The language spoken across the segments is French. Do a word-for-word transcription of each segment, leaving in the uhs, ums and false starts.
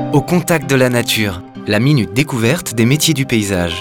Au contact de la nature, la minute découverte des métiers du paysage.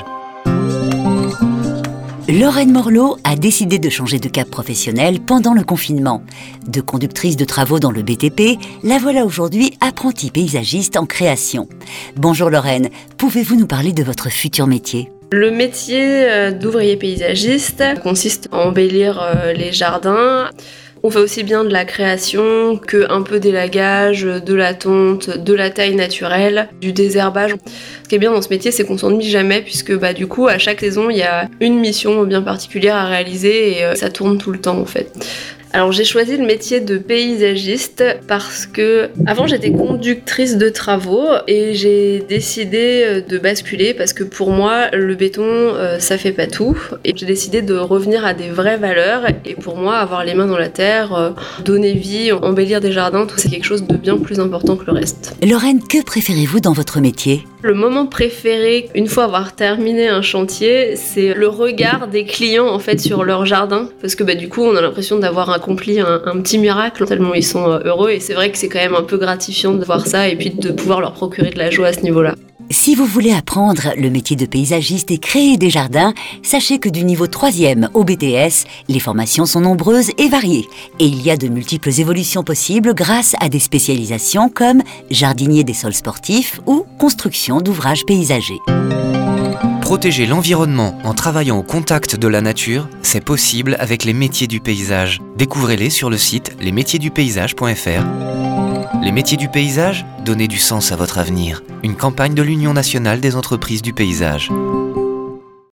Lorraine Morlot a décidé de changer de cap professionnel pendant le confinement. De conductrice de travaux dans le B T P, la voilà aujourd'hui apprentie paysagiste en création. Bonjour Lorraine, pouvez-vous nous parler de votre futur métier ? Le métier d'ouvrier paysagiste consiste à embellir les jardins. On fait aussi bien de la création que un peu d'élagage, de la tonte, de la taille naturelle, du désherbage. Ce qui est bien dans ce métier, c'est qu'on s'ennuie jamais puisque bah, du coup, à chaque saison, il y a une mission bien particulière à réaliser et euh, ça tourne tout le temps en fait. Alors j'ai choisi le métier de paysagiste parce que avant j'étais conductrice de travaux et j'ai décidé de basculer parce que pour moi le béton euh, ça fait pas tout et j'ai décidé de revenir à des vraies valeurs et pour moi avoir les mains dans la terre, euh, donner vie, embellir des jardins, tout c'est quelque chose de bien plus important que le reste. Lorraine, que préférez-vous dans votre métier ? Le moment préféré, une fois avoir terminé un chantier, c'est le regard des clients en fait sur leur jardin parce que bah, du coup on a l'impression d'avoir accompli un, un petit miracle tellement ils sont heureux et c'est vrai que c'est quand même un peu gratifiant de voir ça et puis de pouvoir leur procurer de la joie à ce niveau-là. Si vous voulez apprendre le métier de paysagiste et créer des jardins, sachez que du niveau troisième au B T S, les formations sont nombreuses et variées. Et il y a de multiples évolutions possibles grâce à des spécialisations comme jardinier des sols sportifs ou construction d'ouvrages paysagers. Protéger l'environnement en travaillant au contact de la nature, c'est possible avec les métiers du paysage. Découvrez-les sur le site les métiers du paysage point f r. Les métiers du paysage, donnez du sens à votre avenir. Une campagne de l'Union nationale des entreprises du paysage.